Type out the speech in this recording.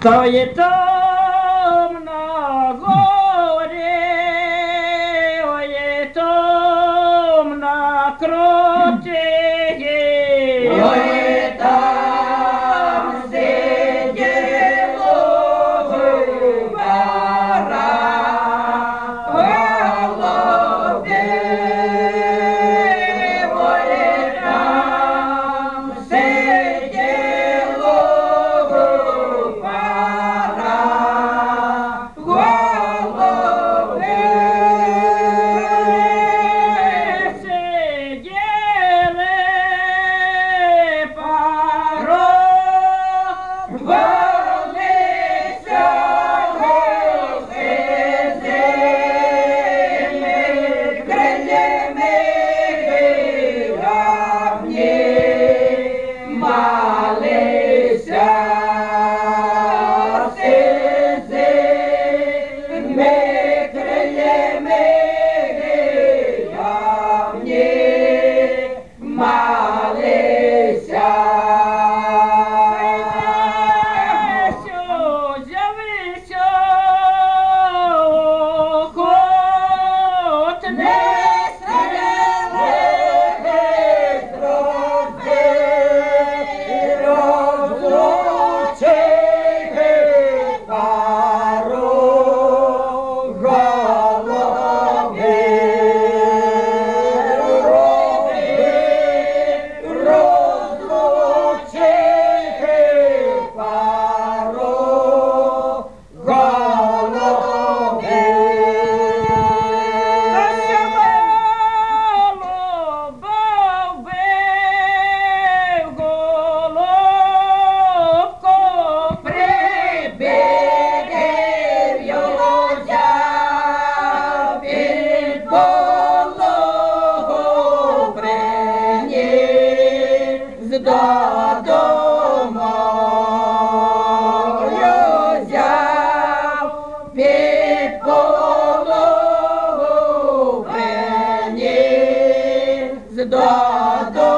Стоїть там на горі, ой, там на круті, ой, там сиділо губара, голубі, ой, там сиділо губара, голубі. сиділи пару, Волися сизими крилями гавні, малися сизими крилями гавні, малися. з'явився охотник. Додому взяв під пологу приніс додому.